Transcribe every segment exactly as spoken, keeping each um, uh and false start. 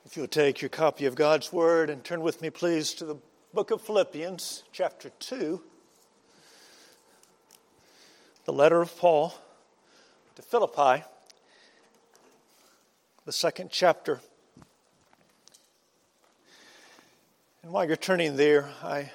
If you'll take your copy of God's Word and turn with me, please, to the book of Philippians, chapter two. The letter of Paul to Philippi, the second chapter. And while you're turning there, I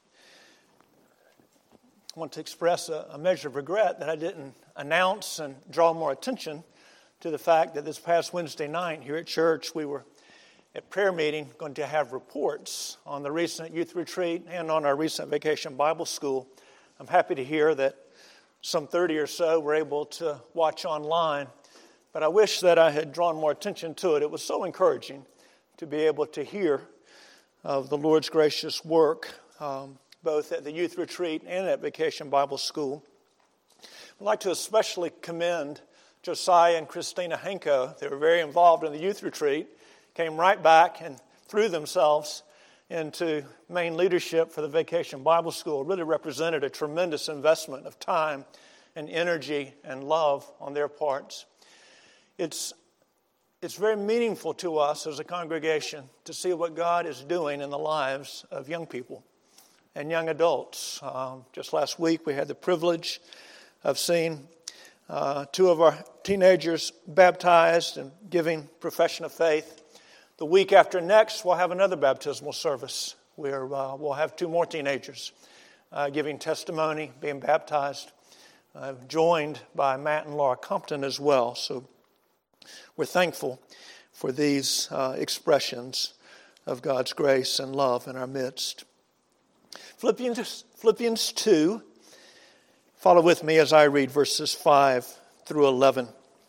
want to express a, a measure of regret that I didn't announce and draw more attention to the fact that this past Wednesday night here at church, we were at prayer meeting going to have reports on the recent youth retreat and on our recent vacation Bible school. I'm happy to hear that some thirty or so were able to watch online, but I wish that I had drawn more attention to it. It was so encouraging to be able to hear of the Lord's gracious work, um, both at the youth retreat and at vacation Bible school. I'd like to especially commend Josiah and Christina Henko. They were very involved in the youth retreat, came right back and threw themselves into main leadership for the Vacation Bible School. It really represented a tremendous investment of time and energy and love on their parts. It's, it's very meaningful to us as a congregation to see what God is doing in the lives of young people and young adults. Um, just last week we had the privilege of seeing uh, two of our teenagers baptized and giving profession of faith. The week after next, we'll have another baptismal service where uh, we'll have two more teenagers uh, giving testimony, being baptized, uh, joined by Matt and Laura Compton as well. So we're thankful for these uh, expressions of God's grace and love in our midst. Philippians, Philippians two, follow with me as I read verses five through eleven.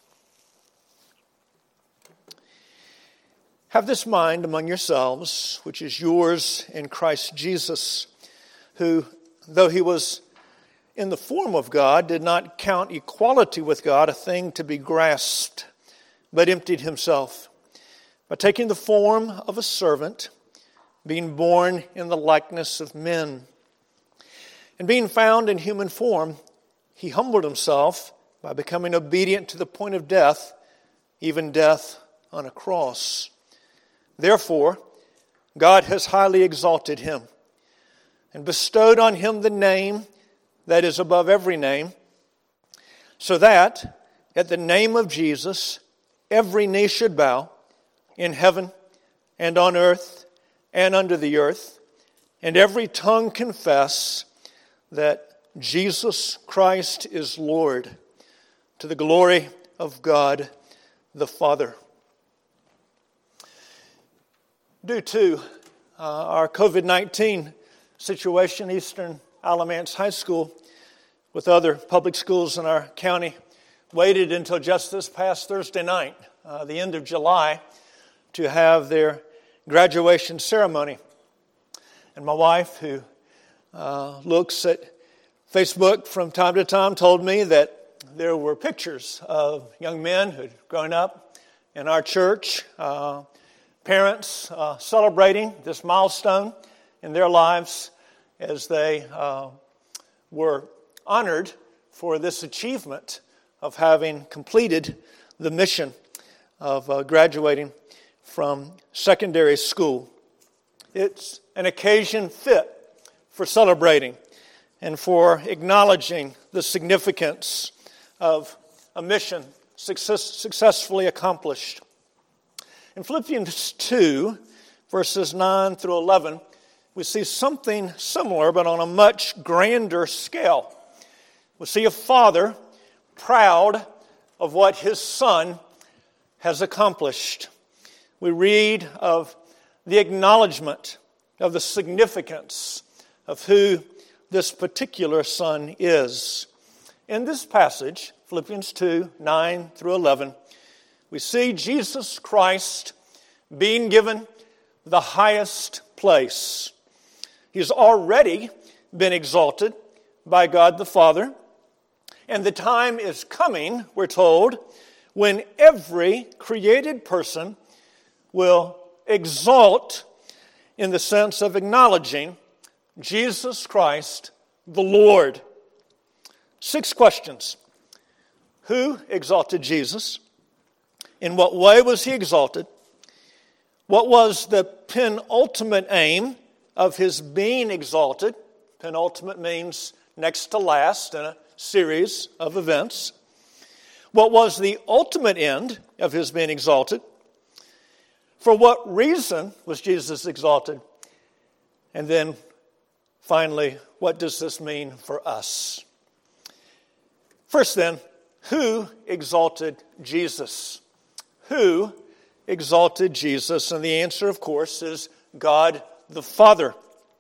Have this mind among yourselves, which is yours in Christ Jesus, who, though he was in the form of God, did not count equality with God a thing to be grasped, but emptied himself, by taking the form of a servant, being born in the likeness of men. And being found in human form, he humbled himself by becoming obedient to the point of death, even death on a cross. Therefore, God has highly exalted him and bestowed on him the name that is above every name, so that at the name of Jesus every knee should bow in heaven and on earth and under the earth, and every tongue confess that Jesus Christ is Lord, to the glory of God the Father. Due to uh, our covid nineteen situation, Eastern Alamance High School, with other public schools in our county, waited until just this past Thursday night, uh, the end of July, to have their graduation ceremony. And my wife, who uh, looks at Facebook from time to time, told me that there were pictures of young men who'd grown up in our church, uh, parents uh, celebrating this milestone in their lives as they uh, were honored for this achievement of having completed the mission of uh, graduating from secondary school. It's an occasion fit for celebrating and for acknowledging the significance of a mission success- successfully accomplished. In Philippians two, verses nine through eleven, we see something similar, but on a much grander scale. We see a father proud of what his son has accomplished. We read of the acknowledgement of the significance of who this particular son is. In this passage, Philippians two, nine through eleven, we see Jesus Christ being given the highest place. He's already been exalted by God the Father, and the time is coming, we're told, when every created person will exalt in the sense of acknowledging Jesus Christ the Lord. Six questions. Who exalted Jesus? In what way was he exalted? What was the penultimate aim of his being exalted? Penultimate means next to last in a series of events. What was the ultimate end of his being exalted? For what reason was Jesus exalted? And then finally, what does this mean for us? First then, who exalted Jesus? Who exalted Jesus? And the answer, of course, is God the Father.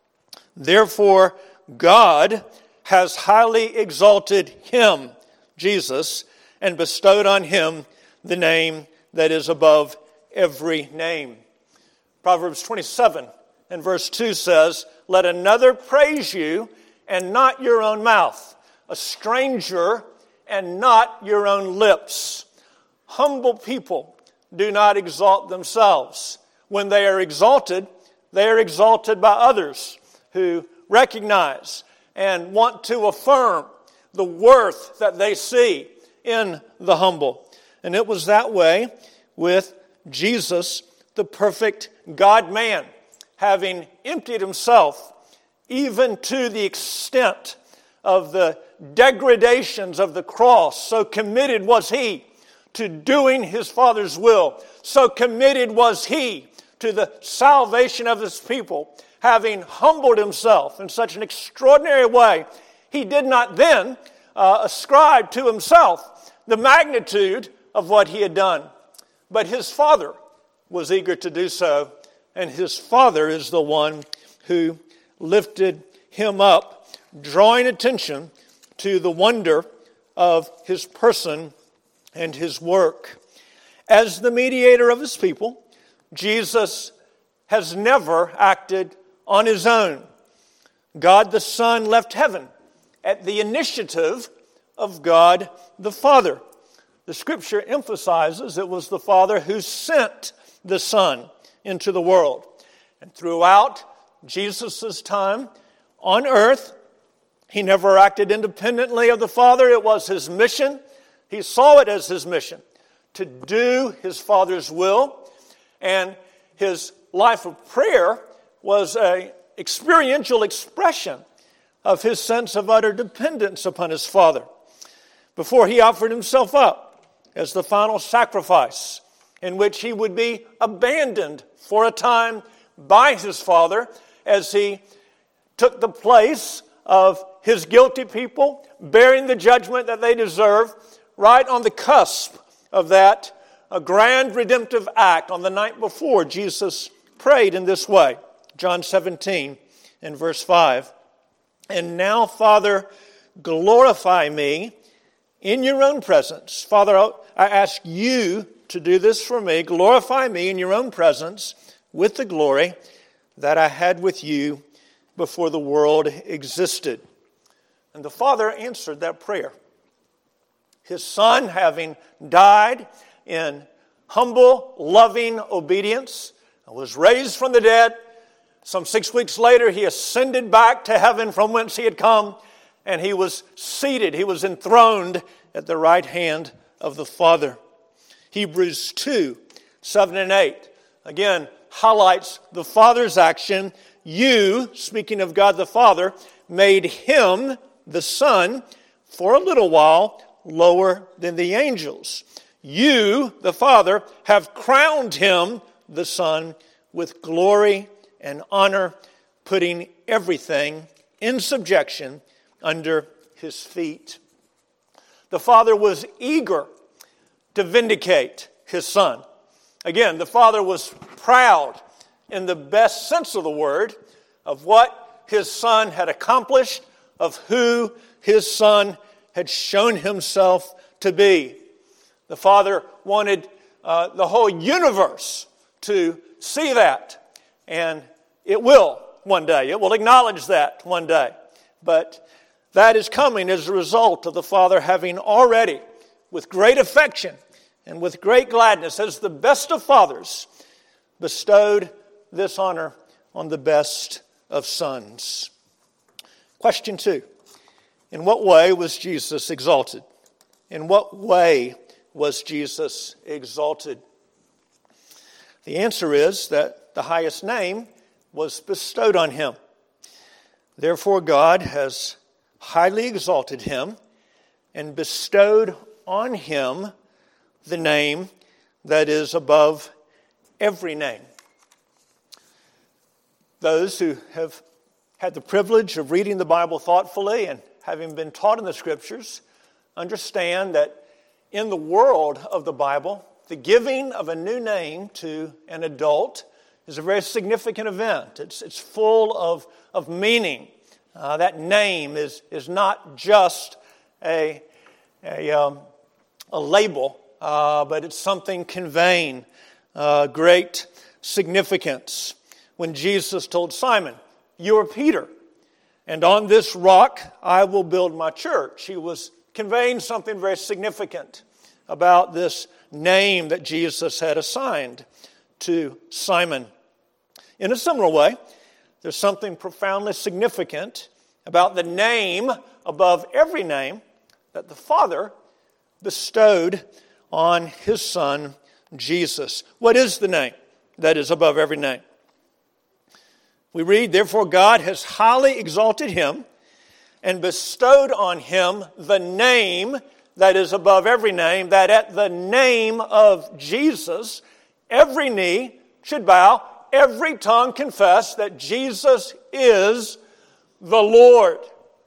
Therefore, God has highly exalted him, Jesus, and bestowed on him the name that is above every name. Proverbs twenty-seven and verse two says, "Let another praise you, and not your own mouth, a stranger, and not your own lips." Humble people do not exalt themselves. When they are exalted, they are exalted by others who recognize and want to affirm the worth that they see in the humble. And it was that way with Jesus, the perfect God-man, having emptied himself even to the extent of the degradations of the cross. So committed was he to doing his Father's will. So committed was he to the salvation of his people, having humbled himself in such an extraordinary way. He did not then uh, ascribe to himself the magnitude of what he had done. But his Father was eager to do so, and his Father is the one who lifted him up, drawing attention to the wonder of his person and his work. As the mediator of his people, Jesus has never acted on his own. God the Son left heaven at the initiative of God the Father. The Scripture emphasizes it was the Father who sent the Son into the world. And throughout Jesus' time on earth, he never acted independently of the Father. It was his mission. He saw it as his mission to do his Father's will. And his life of prayer was an experiential expression of his sense of utter dependence upon his Father. Before he offered himself up as the final sacrifice in which he would be abandoned for a time by his Father as he took the place of his guilty people, bearing the judgment that they deserve, right on the cusp of that a grand redemptive act. On the night before, Jesus prayed in this way. John seventeen and verse five. "And now, Father, glorify me in your own presence." Father, I ask you to do this for me. Glorify me in your own presence with the glory that I had with you before the world existed. And the Father answered that prayer. His Son, having died in humble, loving obedience, was raised from the dead. Some six weeks later, he ascended back to heaven from whence he had come, and he was seated, he was enthroned at the right hand of the Father. Hebrews two, seven and eight, again, highlights the Father's action. You, speaking of God the Father, made him, the Son, for a little while lower than the angels. You, the Father, have crowned him, the Son, with glory and honor, putting everything in subjection under his feet. The Father was eager to vindicate his Son. Again, the Father was proud, in the best sense of the word, of what his Son had accomplished, of who his Son had shown himself to be. The Father wanted uh, the whole universe to see that, and it will one day. It will acknowledge that one day. But that is coming as a result of the Father having already, with great affection and with great gladness, as the best of fathers, bestowed this honor on the best of sons. Question two. In what way was Jesus exalted? In what way was Jesus exalted? The answer is that the highest name was bestowed on him. Therefore, God has highly exalted him and bestowed on him the name that is above every name. Those who have had the privilege of reading the Bible thoughtfully and having been taught in the Scriptures understand that in the world of the Bible, the giving of a new name to an adult is a very significant event. It's, it's full of, of meaning. Uh, that name is, is not just a, a, um, a label, uh, but it's something conveying uh, great significance. When Jesus told Simon, "You are Peter, and on this rock I will build my church," he was conveying something very significant about this name that Jesus had assigned to Simon. In a similar way, there's something profoundly significant about the name above every name that the Father bestowed on his Son, Jesus. What is the name that is above every name? We read, "Therefore God has highly exalted him and bestowed on him the name that is above every name, that at the name of Jesus every knee should bow, every tongue confess that Jesus is the Lord."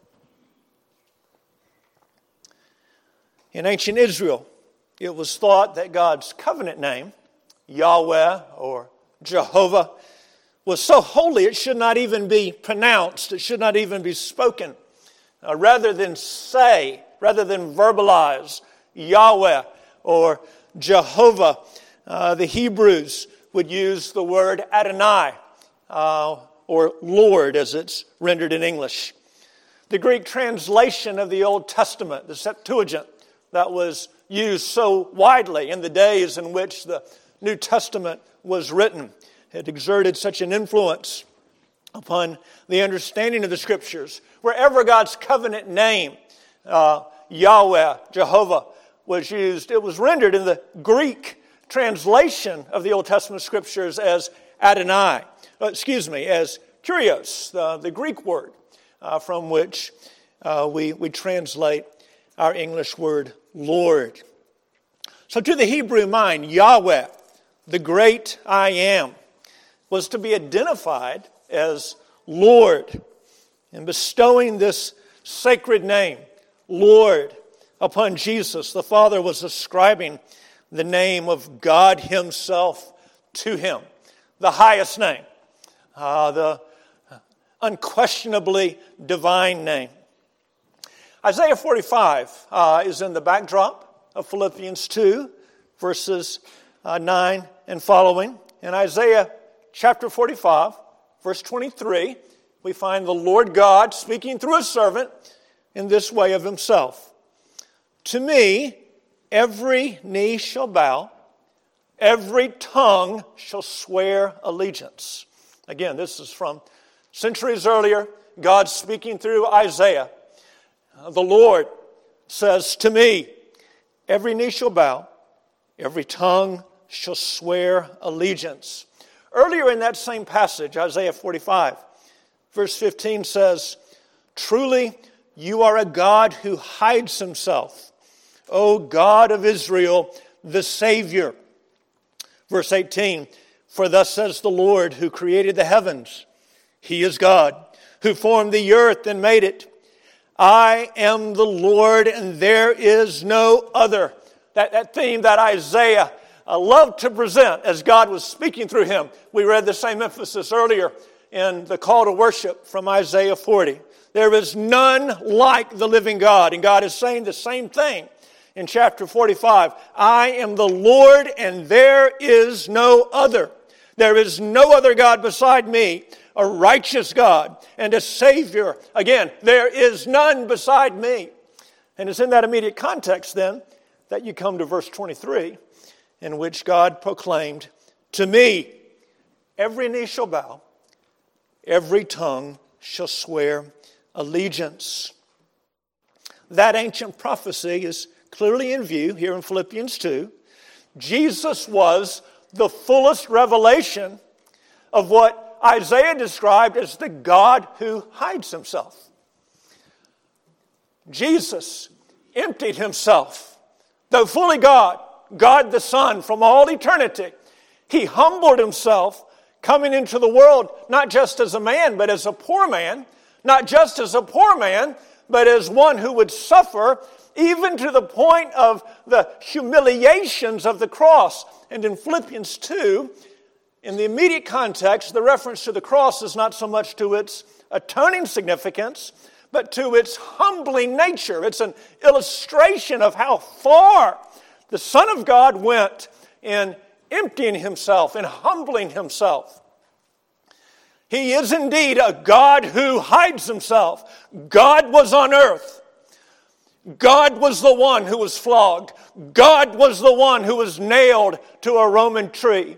In ancient Israel, it was thought that God's covenant name, Yahweh or Jehovah, was so holy it should not even be pronounced, it should not even be spoken. Uh, rather than say, rather than verbalize Yahweh or Jehovah, uh, the Hebrews would use the word Adonai, uh, or Lord as it's rendered in English. The Greek translation of the Old Testament, the Septuagint, that was used so widely in the days in which the New Testament was written, had exerted such an influence upon the understanding of the Scriptures. Wherever God's covenant name, uh, Yahweh, Jehovah, was used, it was rendered in the Greek translation of the Old Testament Scriptures as Adonai, uh, excuse me, as Kyrios, uh, the Greek word uh, from which uh, we, we translate our English word Lord. So to the Hebrew mind, Yahweh, the great I am, was to be identified as Lord. And bestowing this sacred name, Lord, upon Jesus, the Father was ascribing the name of God himself to him, the highest name, uh, the unquestionably divine name. Isaiah forty-five uh, is in the backdrop of Philippians two, verses uh, nine and following. In Isaiah chapter forty-five, verse twenty-three, we find the Lord God speaking through a servant in this way of himself. "To me, every knee shall bow, every tongue shall swear allegiance." Again, this is from centuries earlier, God speaking through Isaiah. The Lord says, "To me, every knee shall bow, every tongue shall swear allegiance." Earlier in that same passage, Isaiah forty-five, verse fifteen says, "Truly, you are a God who hides himself, O God of Israel, the Savior." Verse eighteen, "For thus says the Lord who created the heavens, he is God, who formed the earth and made it. I am the Lord, and there is no other." That, that theme that Isaiah uh, loved to present as God was speaking through him. We read the same emphasis earlier in the call to worship from Isaiah forty. There is none like the living God. And God is saying the same thing in chapter forty-five. "I am the Lord, and there is no other. There is no other God beside me, a righteous God and a Savior. Again, there is none beside me." And it's in that immediate context then that you come to verse twenty-three, in which God proclaimed, "To me, every knee shall bow, every tongue shall swear allegiance." That ancient prophecy is clearly in view here in Philippians two. Jesus was the fullest revelation of what Isaiah described as the God who hides himself. Jesus emptied himself, though fully God, God the Son from all eternity. He humbled himself, coming into the world not just as a man, but as a poor man, not just as a poor man, but as one who would suffer even to the point of the humiliations of the cross. And in Philippians two, in the immediate context, the reference to the cross is not so much to its atoning significance, but to its humbling nature. It's an illustration of how far the Son of God went in emptying himself and humbling himself. He is indeed a God who hides himself. God was on earth. God was the one who was flogged. God was the one who was nailed to a Roman tree.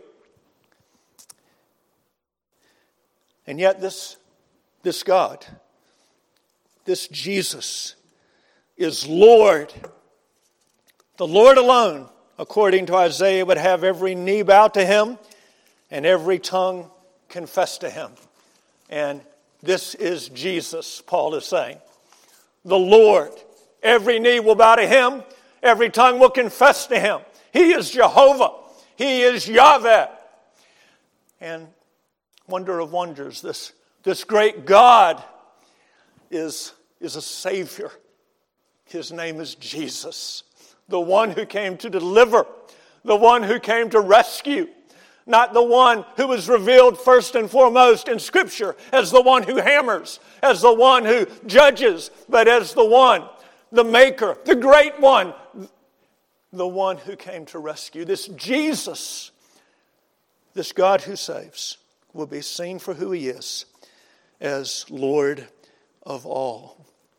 And yet this, this God, this Jesus, is Lord. The Lord alone, according to Isaiah, would have every knee bow to him and every tongue confess to him. And this is Jesus, Paul is saying. The Lord. Every knee will bow to him. Every tongue will confess to him. He is Jehovah. He is Yahweh. And wonder of wonders, this, this great God is, is a Savior. His name is Jesus. The one who came to deliver. The one who came to rescue. Not the one who was revealed first and foremost in Scripture as the one who hammers, as the one who judges, but as the one, the Maker, the Great One, the one who came to rescue. This Jesus, this God who saves, will be seen for who he is, as Lord of all.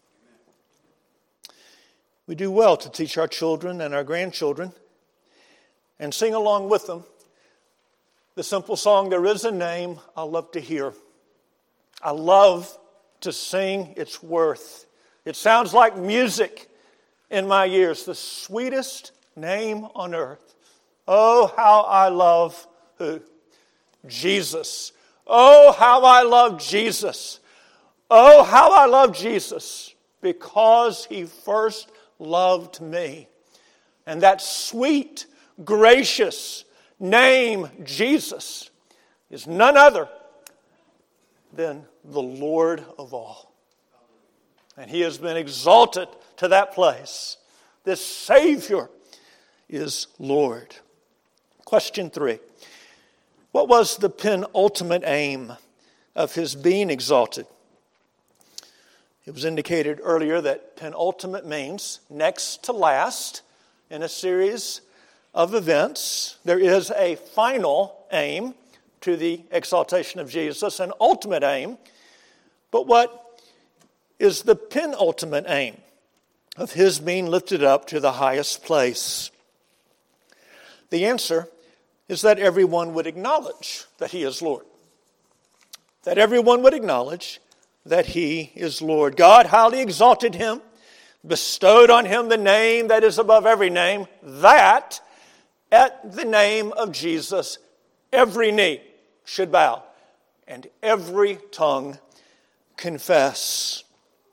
We do well to teach our children and our grandchildren and sing along with them the simple song, "There is a Name I Love to Hear." I love to sing its worth. It sounds like music in my ears. The sweetest name on earth. Oh, how I love who? Jesus. Oh, how I love Jesus. Oh, how I love Jesus, because he first loved me. And that sweet, gracious name, Jesus, is none other than the Lord of all. And he has been exalted to that place. This Savior is Lord. Question three. What was the penultimate aim of his being exalted? It was indicated earlier that penultimate means next to last in a series of events. There is a final aim to the exaltation of Jesus, an ultimate aim. But what is the penultimate aim of his being lifted up to the highest place? The answer is that everyone would acknowledge that he is Lord. That everyone would acknowledge that he is Lord. God highly exalted him, bestowed on him the name that is above every name, that at the name of Jesus every knee should bow and every tongue confess.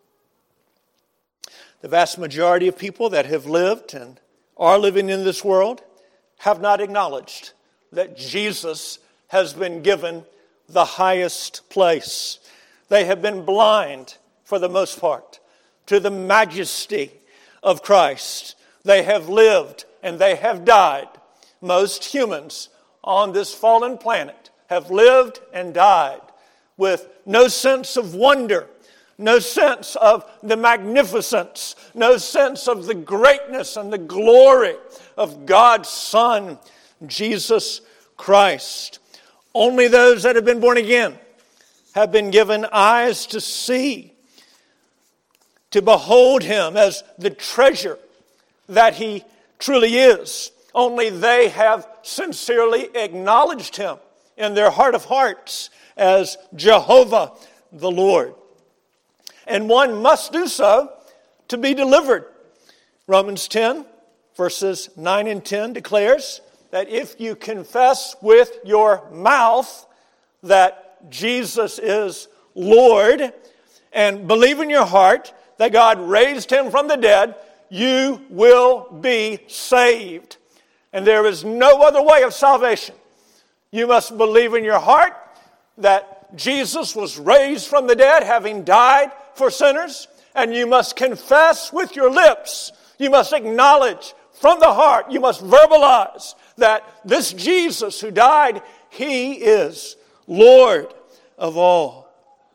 The vast majority of people that have lived and are living in this world have not acknowledged that Jesus has been given the highest place. They have been blind, for the most part, to the majesty of Christ. They have lived and they have died. Most humans on this fallen planet have lived and died with no sense of wonder, no sense of the magnificence, no sense of the greatness and the glory of God's Son, Jesus Christ. Only those that have been born again have been given eyes to see, to behold him as the treasure that he truly is. Only they have sincerely acknowledged him in their heart of hearts as Jehovah the Lord. And one must do so to be delivered. Romans ten, verses nine and ten declares that if you confess with your mouth that Jesus is Lord and believe in your heart that God raised him from the dead, you will be saved. And there is no other way of salvation. You must believe in your heart that Jesus was raised from the dead, having died for sinners, and you must confess with your lips. You must acknowledge from the heart, you must verbalize that this Jesus who died, he is Lord of all.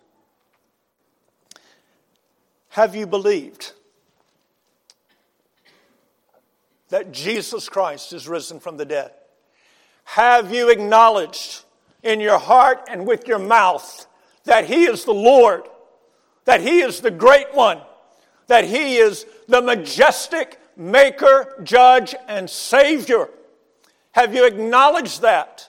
Have you believed that Jesus Christ is risen from the dead? Have you acknowledged in your heart and with your mouth that he is the Lord, that he is the great one, that he is the majestic maker, judge, and savior? Have you acknowledged that?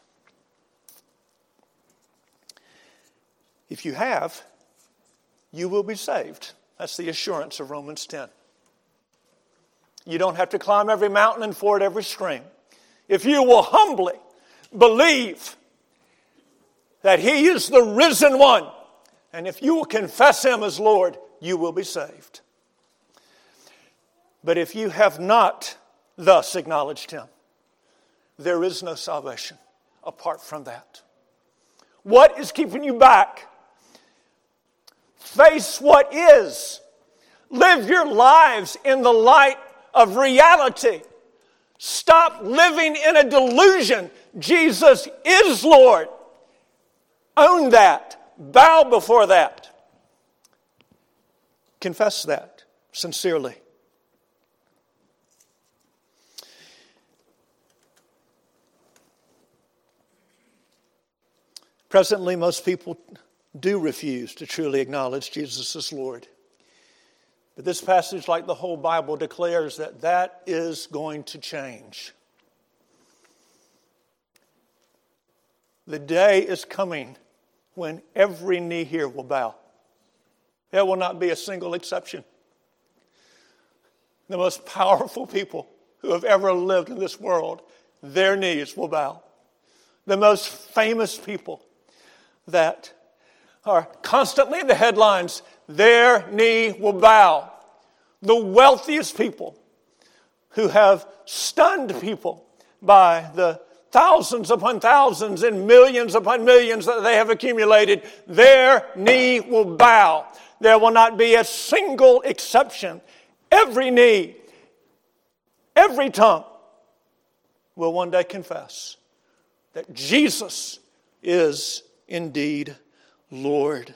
If you have, you will be saved. That's the assurance of Romans ten. You don't have to climb every mountain and ford every stream. If you will humbly believe that he is the risen one, and if you will confess him as Lord, you will be saved. But if you have not thus acknowledged him, there is no salvation apart from that. What is keeping you back? Face what is. Live your lives in the light of reality. Stop living in a delusion. Jesus is Lord. Own that. Bow before that. Confess that sincerely. Presently, most people do refuse to truly acknowledge Jesus as Lord. But this passage, like the whole Bible, declares that that is going to change. The day is coming when every knee here will bow. There will not be a single exception. The most powerful people who have ever lived in this world, their knees will bow. The most famous people that are constantly in the headlines, their knee will bow. The wealthiest people who have stunned people by the thousands upon thousands and millions upon millions that they have accumulated, their knee will bow. There will not be a single exception. Every knee, every tongue will one day confess that Jesus is indeed Lord.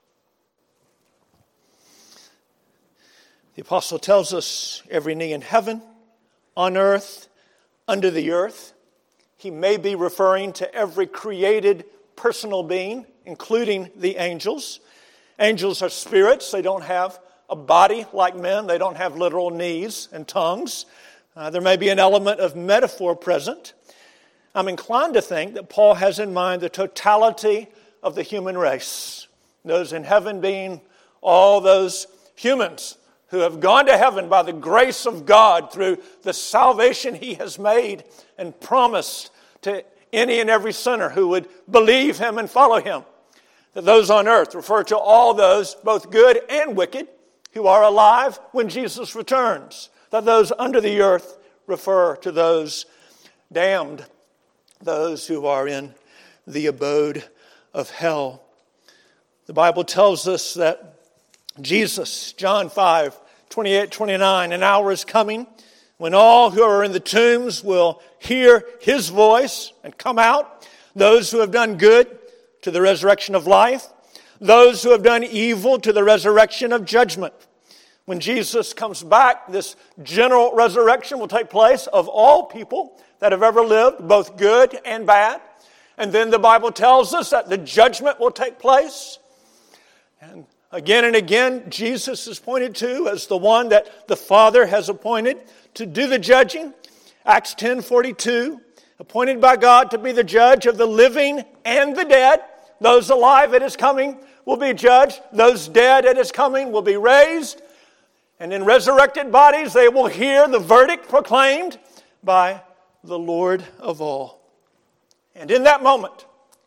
The apostle tells us every knee in heaven, on earth, under the earth. He may be referring to every created personal being, including the angels. Angels are spirits. They don't have a body like men. They don't have literal knees and tongues. Uh, there may be an element of metaphor present. I'm inclined to think that Paul has in mind the totality of the human race. Those in heaven being all those humans who have gone to heaven by the grace of God through the salvation he has made and promised to any and every sinner who would believe him and follow him. That those on earth refer to all those, both good and wicked, who are alive when Jesus returns. That those under the earth refer to those damned, those who are in the abode of hell. The Bible tells us that Jesus, John five, twenty-eight, twenty-nine, an hour is coming when all who are in the tombs will hear his voice and come out. Those who have done good to the resurrection of life. Those who have done evil to the resurrection of judgment. When Jesus comes back, this general resurrection will take place of all people that have ever lived, both good and bad. And then the Bible tells us that the judgment will take place. And again and again, Jesus is pointed to as the one that the Father has appointed to do the judging. Acts ten forty-two, appointed by God to be the judge of the living and the dead. Those alive at his coming will be judged. Those dead at his coming will be raised. And in resurrected bodies, they will hear the verdict proclaimed by the Lord of all. And in that moment,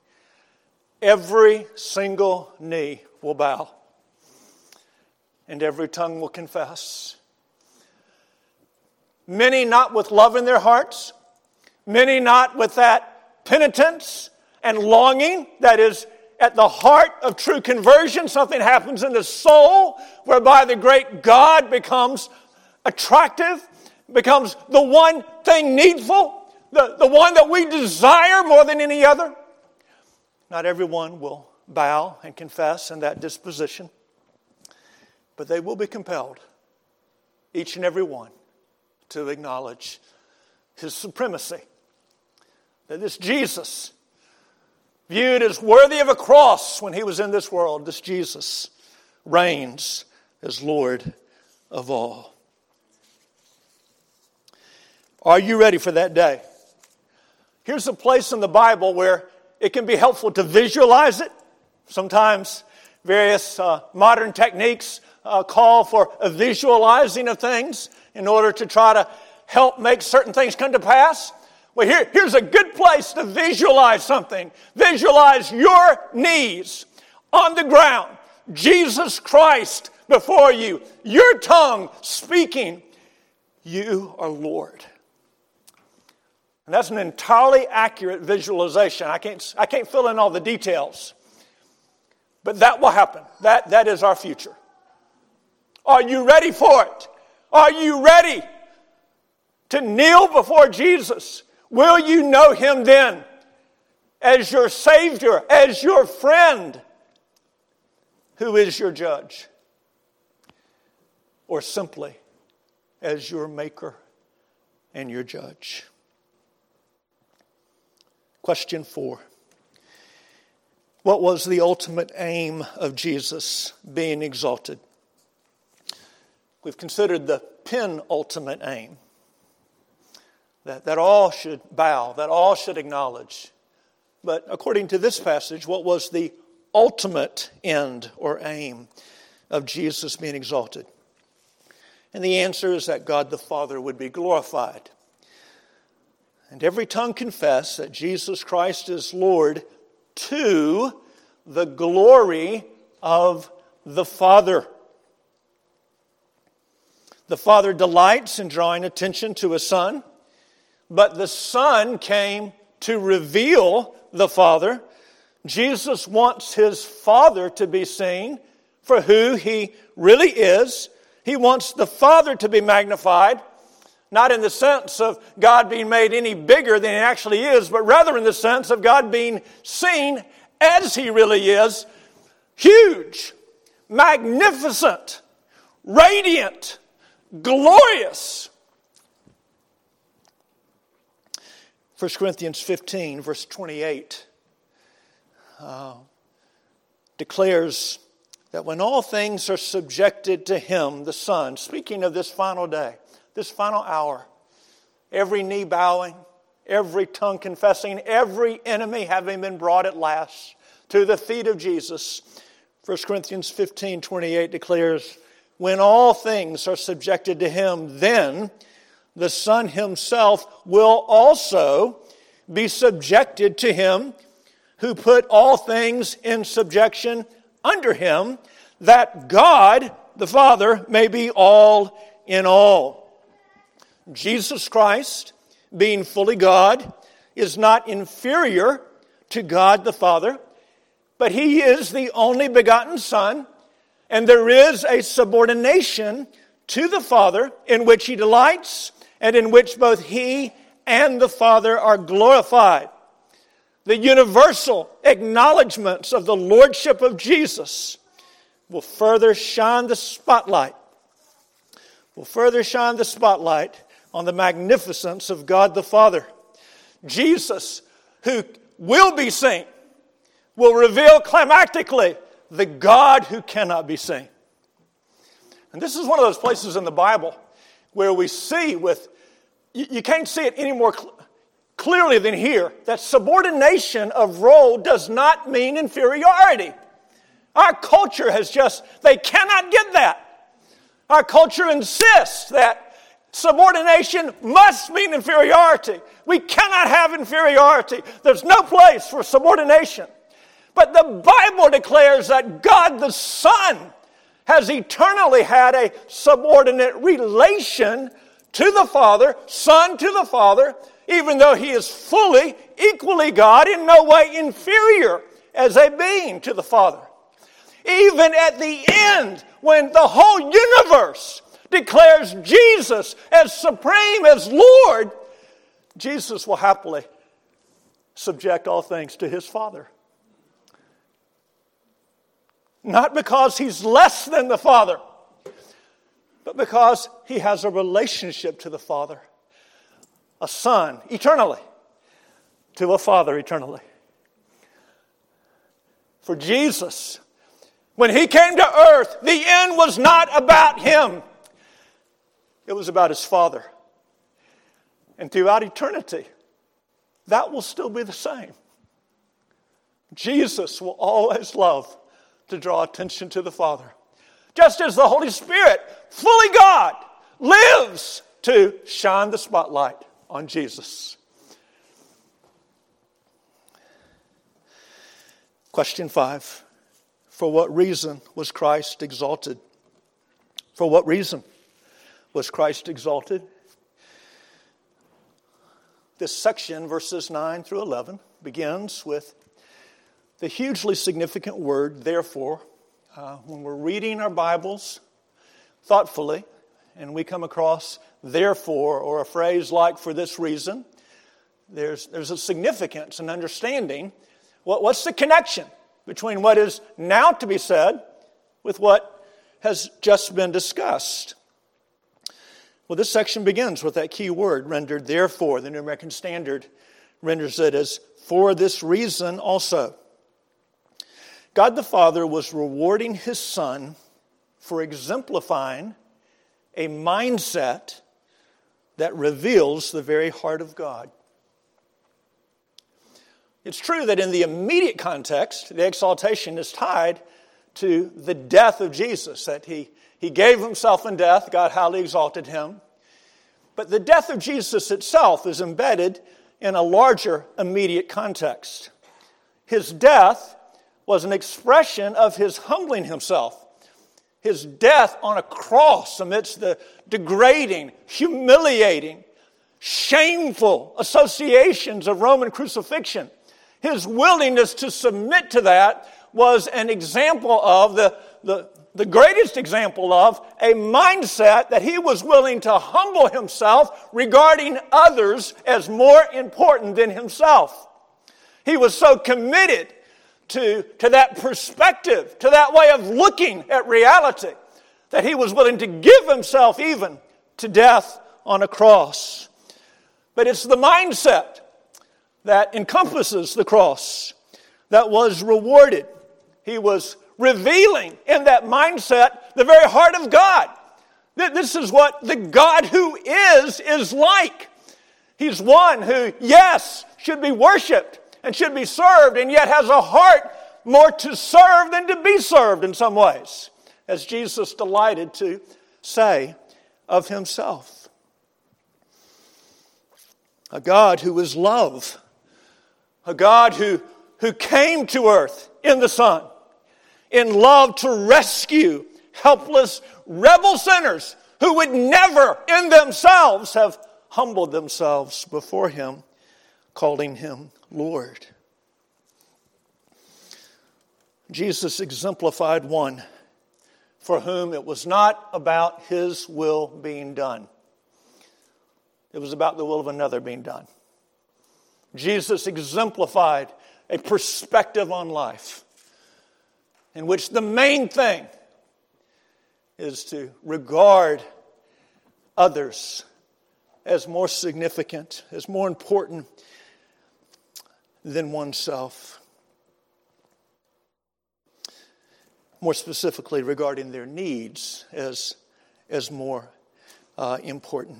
every single knee will bow and every tongue will confess. Many not with love in their hearts, many not with that penitence and longing that is at the heart of true conversion. Something happens in the soul whereby the great God becomes attractive, becomes the one thing needful, the, the one that we desire more than any other. Not everyone will bow and confess in that disposition, but they will be compelled, each and every one, to acknowledge His supremacy. That this Jesus, viewed as worthy of a cross when He was in this world, this Jesus reigns as Lord of all. Are you ready for that day? Here's a place in the Bible where it can be helpful to visualize it. Sometimes various uh, modern techniques uh, call for a visualizing of things in order to try to help make certain things come to pass. Well, here, here's a good place to visualize something. Visualize your knees on the ground. Jesus Christ before you. Your tongue speaking, you are Lord. And that's an entirely accurate visualization. I can't, I can't fill in all the details. But that will happen. That, that is our future. Are you ready for it? Are you ready to kneel before Jesus? Will you know Him then as your Savior, as your friend, who is your judge? Or simply as your Maker and your judge? Question four. What was the ultimate aim of Jesus being exalted? We've considered the penultimate aim. That, that all should bow, that all should acknowledge. But according to this passage, what was the ultimate end or aim of Jesus being exalted? And the answer is that God the Father would be glorified. And every tongue confess that Jesus Christ is Lord to the glory of the Father. The Father delights in drawing attention to His Son, but the Son came to reveal the Father. Jesus wants His Father to be seen for who He really is. He wants the Father to be magnified, not in the sense of God being made any bigger than He actually is, but rather in the sense of God being seen as He really is, huge, magnificent, radiant, glorious. First Corinthians fifteen, verse twenty-eight, uh, declares that when all things are subjected to Him, the Son, speaking of this final day, this final hour, every knee bowing, every tongue confessing, every enemy having been brought at last to the feet of Jesus. First Corinthians fifteen, twenty-eight declares, when all things are subjected to Him, then the Son Himself will also be subjected to Him who put all things in subjection under Him, that God, the Father, may be all in all. Jesus Christ, being fully God, is not inferior to God the Father, but He is the only begotten Son, and there is a subordination to the Father in which He delights and in which both He and the Father are glorified. The universal acknowledgments of the Lordship of Jesus will further shine the spotlight, will further shine the spotlight on the magnificence of God the Father. Jesus, who will be seen, will reveal climactically the God who cannot be seen. And this is one of those places in the Bible where we see with, you, you can't see it any more cl- clearly than here, that subordination of role does not mean inferiority. Our culture has just, they cannot get that. Our culture insists that Subordination must mean inferiority. We cannot have inferiority. There's no place for subordination. But the Bible declares that God the Son has eternally had a subordinate relation to the Father, Son to the Father, even though he is fully, equally God, in no way inferior as a being to the Father. Even at the end, when the whole universe declares Jesus as supreme, as Lord, Jesus will happily subject all things to his Father. Not because he's less than the Father, but because he has a relationship to the Father. A son eternally to a Father eternally. For Jesus, when he came to earth, the end was not about him. It was about his Father. And throughout eternity, that will still be the same. Jesus will always love to draw attention to the Father. Just as the Holy Spirit, fully God, lives to shine the spotlight on Jesus. Question five. For what reason was Christ exalted? For what reason was Christ exalted? This section, verses nine through eleven, begins with the hugely significant word, therefore. Uh, when we're reading our Bibles thoughtfully, and we come across therefore, or a phrase like for this reason, there's, there's a significance and understanding. What, what's the connection between what is now to be said with what has just been discussed? Well, this section begins with that key word rendered therefore. The New American Standard renders it as for this reason also. God the Father was rewarding his Son for exemplifying a mindset that reveals the very heart of God. It's true that in the immediate context, the exaltation is tied to the death of Jesus, that he, he gave himself in death, God highly exalted him. But the death of Jesus itself is embedded in a larger immediate context. His death was an expression of his humbling himself. His death on a cross amidst the degrading, humiliating, shameful associations of Roman crucifixion. His willingness to submit to that was an example of, the, the, the greatest example of, a mindset that he was willing to humble himself regarding others as more important than himself. He was so committed To, to that perspective, to that way of looking at reality, that he was willing to give himself even to death on a cross. But it's the mindset that encompasses the cross that was rewarded. He was revealing in that mindset the very heart of God. This is what the God who is, is like. He's one who, yes, should be worshipped and should be served, and yet has a heart more to serve than to be served in some ways, as Jesus delighted to say of himself. A God who is love. A God who, who came to earth in the Son, in love to rescue helpless rebel sinners who would never in themselves have humbled themselves before him, calling him Lord. Jesus exemplified one for whom it was not about his will being done. It was about the will of another being done. Jesus exemplified a perspective on life in which the main thing is to regard others as more significant, as more important than oneself. More specifically, regarding their needs as, as more uh, important.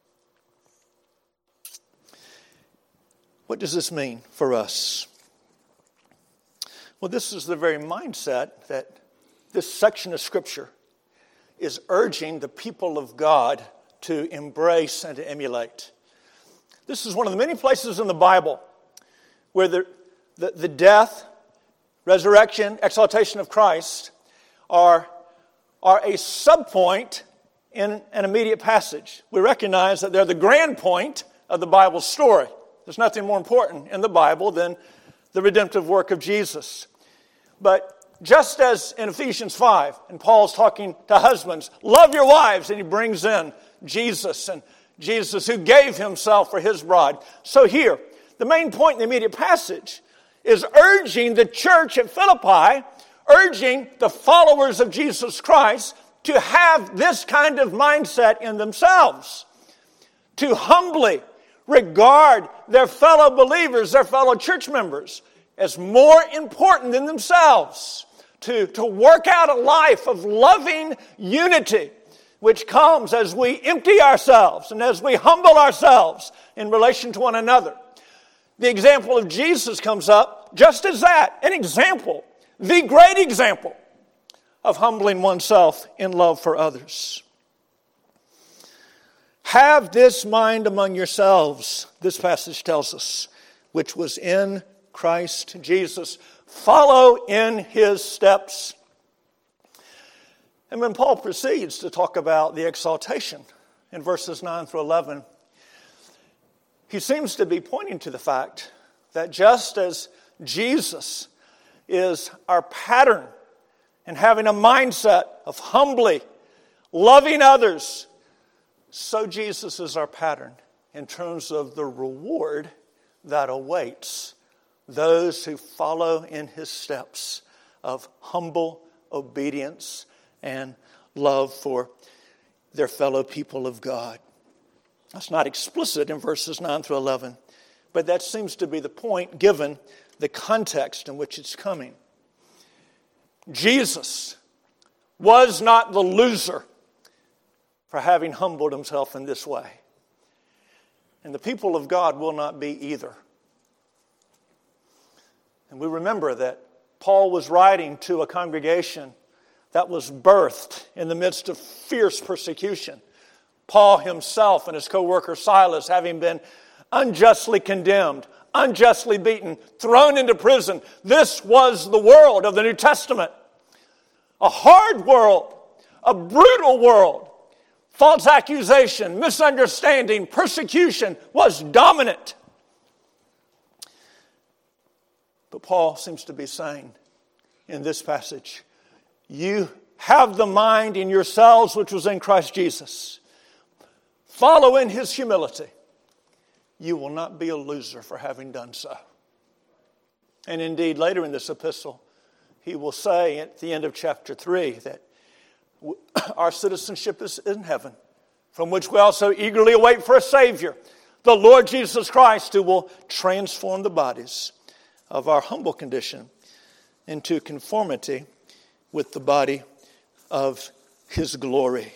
What does this mean for us? Well, this is the very mindset that this section of Scripture is urging the people of God to embrace and to emulate. This is one of the many places in the Bible where the, the, the death, resurrection, exaltation of Christ are, are a subpoint in an immediate passage. We recognize that they're the grand point of the Bible story. There's nothing more important in the Bible than the redemptive work of Jesus. But just as in Ephesians five, and Paul's talking to husbands, love your wives, and he brings in Jesus, and Jesus who gave himself for his bride. So here, the main point in the immediate passage is urging the church at Philippi, urging the followers of Jesus Christ to have this kind of mindset in themselves, to humbly regard their fellow believers, their fellow church members, as more important than themselves, to, to work out a life of loving unity, which comes as we empty ourselves and as we humble ourselves in relation to one another. The example of Jesus comes up just as that, an example, the great example of humbling oneself in love for others. Have this mind among yourselves, this passage tells us, which was in Christ Jesus. Follow in his steps. And when Paul proceeds to talk about the exaltation in verses nine through eleven, he seems to be pointing to the fact that just as Jesus is our pattern in having a mindset of humbly loving others, so Jesus is our pattern in terms of the reward that awaits those who follow in his steps of humble obedience and love for their fellow people of God. That's not explicit in verses nine through eleven, but that seems to be the point given the context in which it's coming. Jesus was not the loser for having humbled himself in this way. And the people of God will not be either. And we remember that Paul was writing to a congregation that was birthed in the midst of fierce persecution. Paul himself and his co-worker Silas having been unjustly condemned, unjustly beaten, thrown into prison. This was the world of the New Testament. A hard world, a brutal world. False accusation, misunderstanding, persecution was dominant. But Paul seems to be saying in this passage, you have the mind in yourselves which was in Christ Jesus. Follow in his humility. You will not be a loser for having done so. And indeed, later in this epistle, he will say at the end of chapter three that our citizenship is in heaven, from which we also eagerly await for a Savior, the Lord Jesus Christ, who will transform the bodies of our humble condition into conformity with the body of his glory.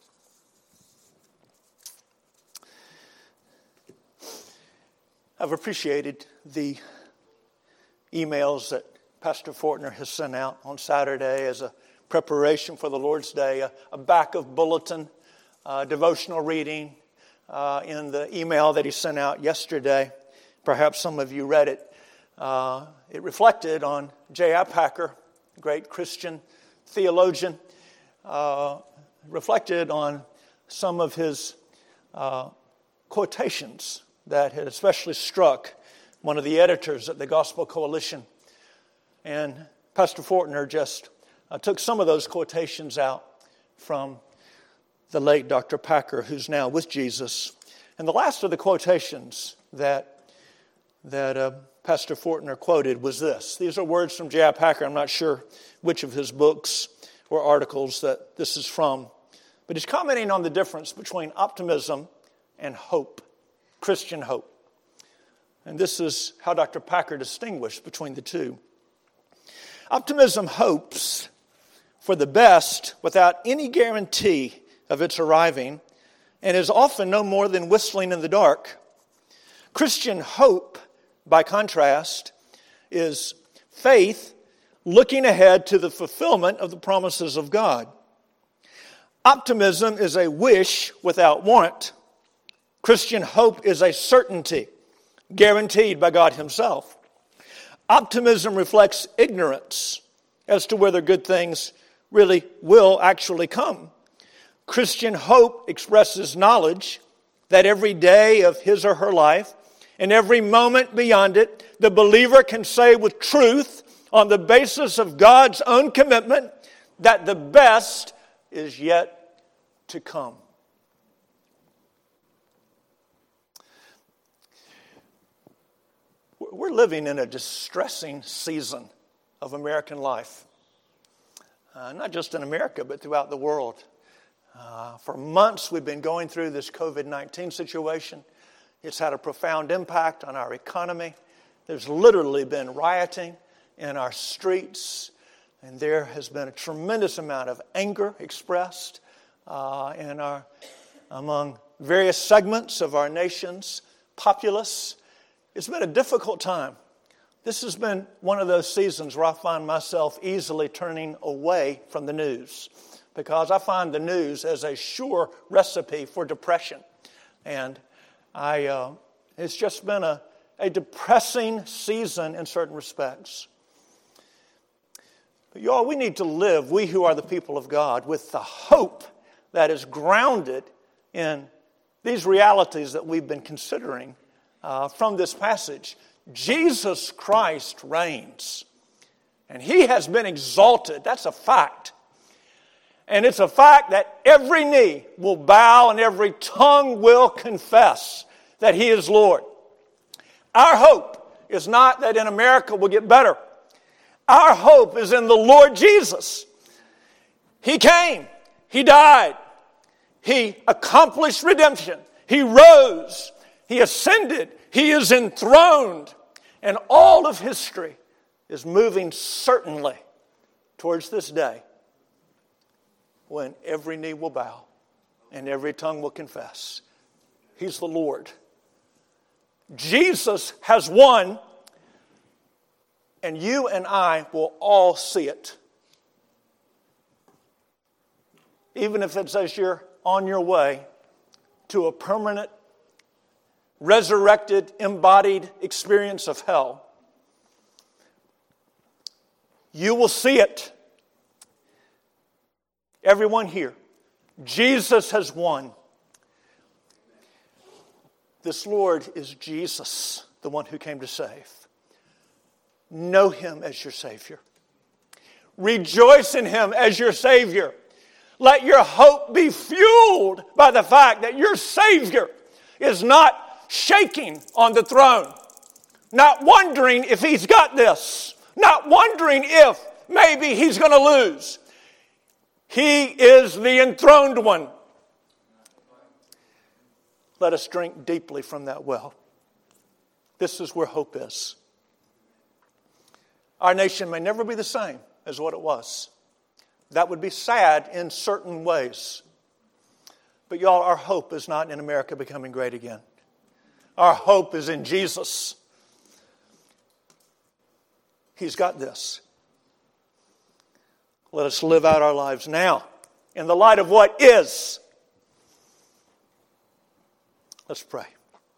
I've appreciated the emails that Pastor Fortner has sent out on Saturday as a preparation for the Lord's Day, a, a back of bulletin, uh, devotional reading uh, in the email that he sent out yesterday. Perhaps some of you read it. Uh, it reflected on J I. Packer, great Christian theologian, uh, reflected on some of his uh, quotations that had especially struck one of the editors at the Gospel Coalition. And Pastor Fortner just uh, took some of those quotations out from the late Doctor Packer, who's now with Jesus. And the last of the quotations that, that uh, Pastor Fortner quoted was this. These are words from J I. Packer. I'm not sure which of his books or articles that this is from. But he's commenting on the difference between optimism and hope, Christian hope. And this is how Doctor Packer distinguished between the two. Optimism hopes for the best without any guarantee of its arriving and is often no more than whistling in the dark. Christian hope, by contrast, is faith looking ahead to the fulfillment of the promises of God. Optimism is a wish without warrant. Christian hope is a certainty guaranteed by God Himself. Optimism reflects ignorance as to whether good things really will actually come. Christian hope expresses knowledge that every day of his or her life and every moment beyond it, the believer can say with truth on the basis of God's own commitment that the best is yet to come. We're living in a distressing season of American life. Uh, not just in America, but throughout the world. Uh, for months, we've been going through this covid nineteen situation. It's had a profound impact on our economy. There's literally been rioting in our streets, and there has been a tremendous amount of anger expressed uh, in our, among various segments of our nation's populace. It's been a difficult time. This has been one of those seasons where I find myself easily turning away from the news because I find the news as a sure recipe for depression. And I, uh, it's just been a, a depressing season in certain respects. But y'all, we need to live, we who are the people of God, with the hope that is grounded in these realities that we've been considering uh, from this passage. Jesus Christ reigns, and He has been exalted. That's a fact. And it's a fact that every knee will bow and every tongue will confess that He is Lord. Our hope is not that in America we'll get better. Our hope is in the Lord Jesus. He came. He died. He accomplished redemption. He rose. He ascended. He is enthroned. And all of history is moving certainly towards this day when every knee will bow and every tongue will confess He's the Lord. Jesus has won, and you and I will all see it. Even if it's as you're on your way to a permanent, resurrected, embodied experience of hell, you will see it. Everyone here, Jesus has won. This Lord is Jesus, the one who came to save. Know Him as your Savior. Rejoice in Him as your Savior. Let your hope be fueled by the fact that your Savior is not shaking on the throne, not wondering if He's got this, not wondering if maybe He's going to lose. He is the enthroned one. Let us drink deeply from that well. This is where hope is. Our nation may never be the same as what it was. That would be sad in certain ways. But y'all, our hope is not in America becoming great again. Our hope is in Jesus. He's got this. Let us live out our lives now in the light of what is. Let's pray.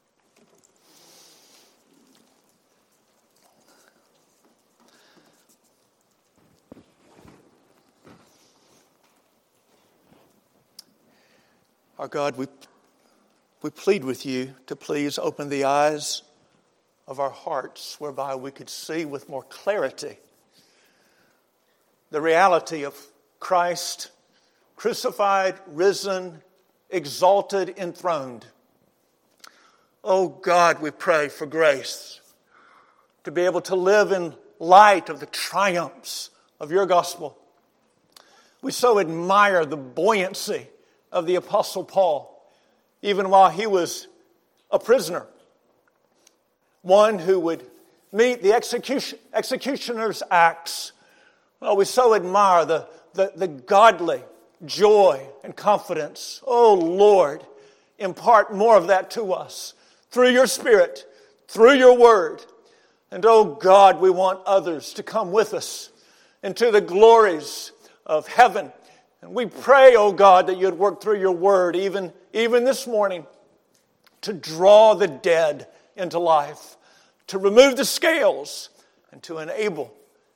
Our God, we, we plead with You to please open the eyes of our hearts whereby we could see with more clarity the reality of Christ crucified, risen, exalted, enthroned. Oh God, we pray for grace to be able to live in light of the triumphs of Your gospel. We so admire the buoyancy of the Apostle Paul, even while he was a prisoner. One who would meet the execution, executioner's axe. Well, we so admire the, the, the godly joy and confidence. Oh Lord, impart more of that to us through Your Spirit, through Your Word. And oh God, we want others to come with us into the glories of heaven And we pray, oh God, that you'd work through your word, even, even this morning, to draw the dead into life, to remove the scales, and to enable,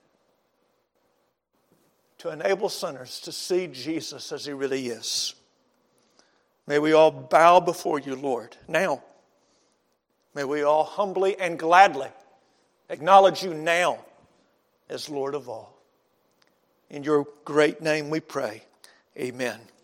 to enable sinners to see Jesus as he really is. May we all bow before you, Lord, now. May we all humbly and gladly acknowledge you now as Lord of all. In your great name we pray. Amen.